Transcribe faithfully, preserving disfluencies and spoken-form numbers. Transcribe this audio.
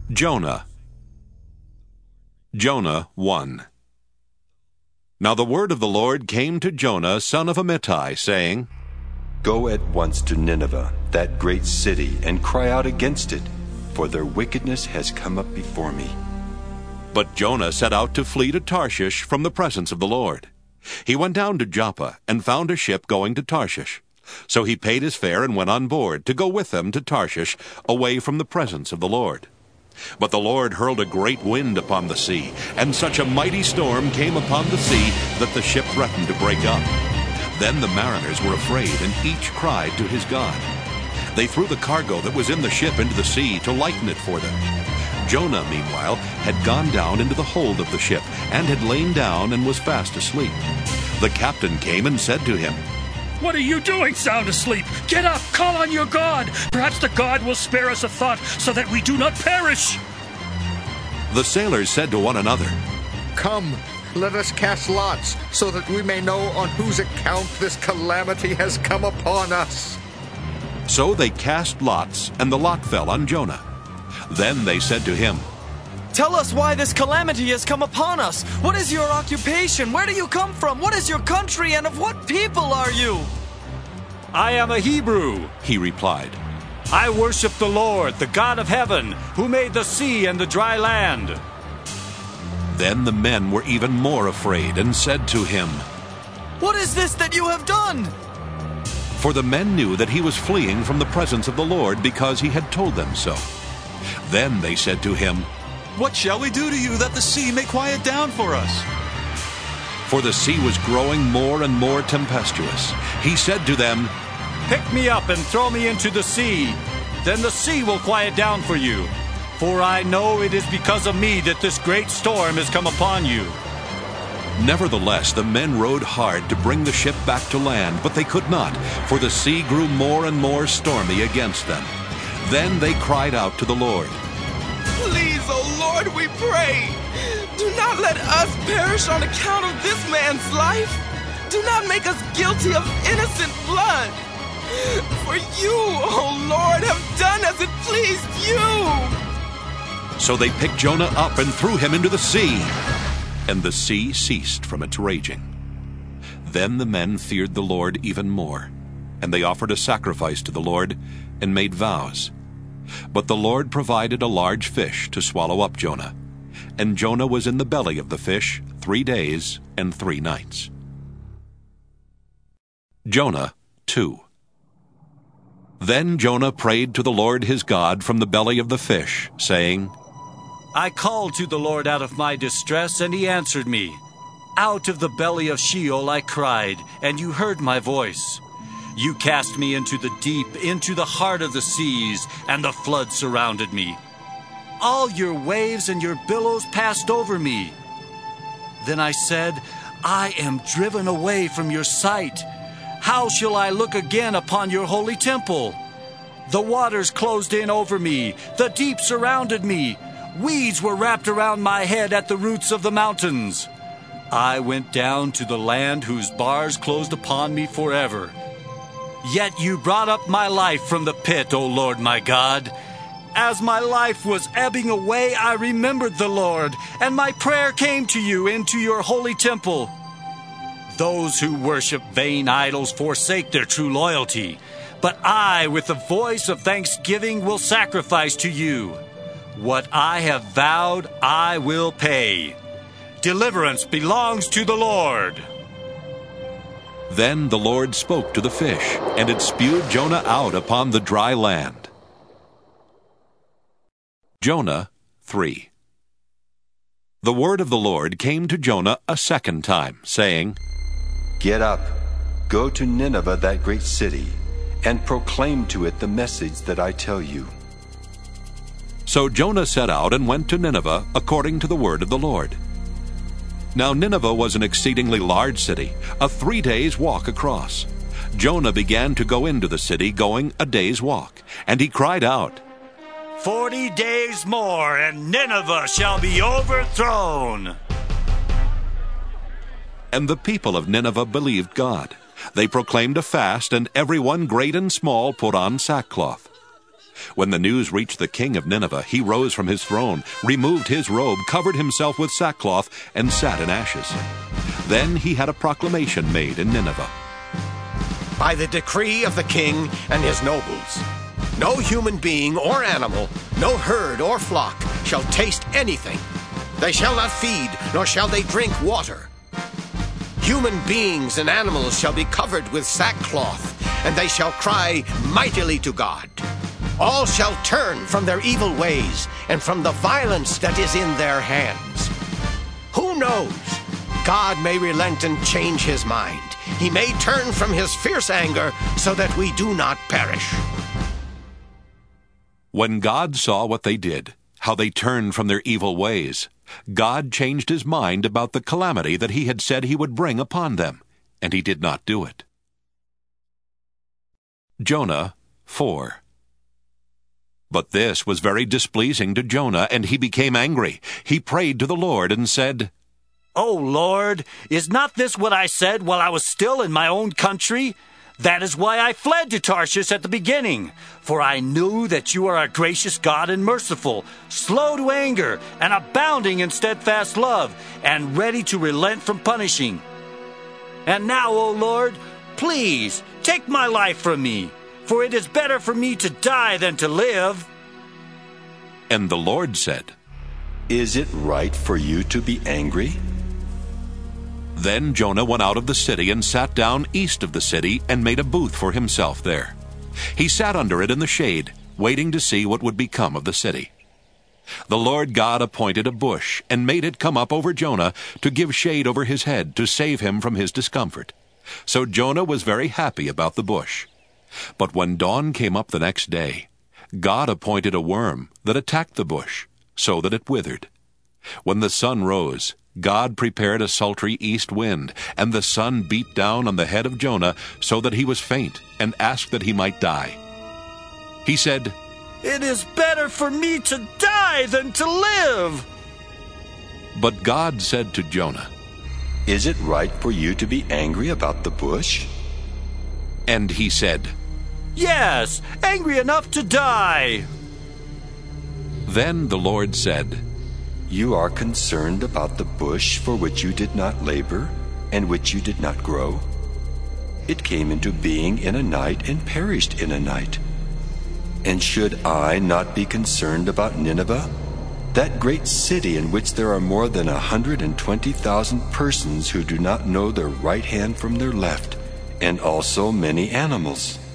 Jonah. Jonah one. Now the word of the Lord came to Jonah, son of Amittai, saying, Go at once to Nineveh, that great city, and cry out against it, for their wickedness has come up before me. But Jonah set out to flee to Tarshish from the presence of the Lord. He went down to Joppa and found a ship going to Tarshish. So he paid his fare and went on board to go with them to Tarshish, away from the presence of the Lord. But the Lord hurled a great wind upon the sea, and such a mighty storm came upon the sea that the ship threatened to break up. Then the mariners were afraid, and each cried to his God. They threw the cargo that was in the ship into the sea to lighten it for them. Jonah, meanwhile, had gone down into the hold of the ship, and had lain down and was fast asleep. The captain came and said to him, What are you doing sound asleep? Get up, call on your God. Perhaps the God will spare us a thought, so that we do not perish. The sailors said to one another, Come, let us cast lots, so that we may know on whose account this calamity has come upon us. So they cast lots, and the lot fell on Jonah. Then they said to him, Tell us why this calamity has come upon us. What is your occupation? Where do you come from? What is your country, and of what people are you? I am a Hebrew, he replied. I worship the Lord, the God of heaven, who made the sea and the dry land. Then the men were even more afraid and said to him, What is this that you have done? For the men knew that he was fleeing from the presence of the Lord, because he had told them so. Then they said to him, What shall we do to you that the sea may quiet down for us? For the sea was growing more and more tempestuous. He said to them, Pick me up and throw me into the sea. Then the sea will quiet down for you. For I know it is because of me that this great storm has come upon you. Nevertheless, the men rowed hard to bring the ship back to land, but they could not, for the sea grew more and more stormy against them. Then they cried out to the Lord. Please, O Lord, we pray, do not let us perish on account of this man's life. Do not make us guilty of innocent blood. For you, O Lord, have done as it pleased you. So they picked Jonah up and threw him into the sea, and the sea ceased from its raging. Then the men feared the Lord even more, and they offered a sacrifice to the Lord and made vows. But the Lord provided a large fish to swallow up Jonah, and Jonah was in the belly of the fish three days and three nights. Jonah two. Then Jonah prayed to the Lord his God from the belly of the fish, saying, I called to the Lord out of my distress, and he answered me. Out of the belly of Sheol I cried, and you heard my voice. You cast me into the deep, into the heart of the seas, and the flood surrounded me. All your waves and your billows passed over me. Then I said, I am driven away from your sight. How shall I look again upon your holy temple? The waters closed in over me. The deep surrounded me. Weeds were wrapped around my head at the roots of the mountains. I went down to the land whose bars closed upon me forever. Yet you brought up my life from the pit, O Lord my God. As my life was ebbing away, I remembered the Lord, and my prayer came to you into your holy temple. Those who worship vain idols forsake their true loyalty, but I, with the voice of thanksgiving, will sacrifice to you. What I have vowed, I will pay. Deliverance belongs to the Lord. Then the Lord spoke to the fish, and it spewed Jonah out upon the dry land. Jonah three. The word of the Lord came to Jonah a second time, saying, Get up, go to Nineveh, that great city, and proclaim to it the message that I tell you. So Jonah set out and went to Nineveh according to the word of the Lord. Now Nineveh was an exceedingly large city, a three days' walk across. Jonah began to go into the city, going a day's walk, and he cried out, Forty days more, and Nineveh shall be overthrown. And the people of Nineveh believed God. They proclaimed a fast, and everyone, great and small, put on sackcloth. When the news reached the king of Nineveh, he rose from his throne, removed his robe, covered himself with sackcloth, and sat in ashes. Then he had a proclamation made in Nineveh. By the decree of the king and his nobles, no human being or animal, no herd or flock shall taste anything. They shall not feed, nor shall they drink water. Human beings and animals shall be covered with sackcloth, and they shall cry mightily to God. All shall turn from their evil ways and from the violence that is in their hands. Who knows? God may relent and change his mind. He may turn from his fierce anger so that we do not perish. When God saw what they did, how they turned from their evil ways, God changed his mind about the calamity that he had said he would bring upon them, and he did not do it. Jonah four. But this was very displeasing to Jonah, and he became angry. He prayed to the Lord and said, "O Lord, is not this what I said while I was still in my own country? That is why I fled to Tarshish at the beginning, for I knew that you are a gracious God and merciful, slow to anger, and abounding in steadfast love, and ready to relent from punishing. And now, O Lord, please take my life from me, for it is better for me to die than to live." And the Lord said, "Is it right for you to be angry?" Then Jonah went out of the city and sat down east of the city and made a booth for himself there. He sat under it in the shade, waiting to see what would become of the city. The Lord God appointed a bush and made it come up over Jonah to give shade over his head to save him from his discomfort. So Jonah was very happy about the bush. But when dawn came up the next day, God appointed a worm that attacked the bush, so that it withered. When the sun rose, God prepared a sultry east wind, and the sun beat down on the head of Jonah so that he was faint, and asked that he might die. He said, "It is better for me to die than to live." But God said to Jonah, "Is it right for you to be angry about the bush?" And he said, "Yes, angry enough to die." Then the Lord said, "You are concerned about the bush for which you did not labor and which you did not grow. It came into being in a night and perished in a night. And should I not be concerned about Nineveh, that great city in which there are more than a hundred and twenty thousand persons who do not know their right hand from their left, and also many animals?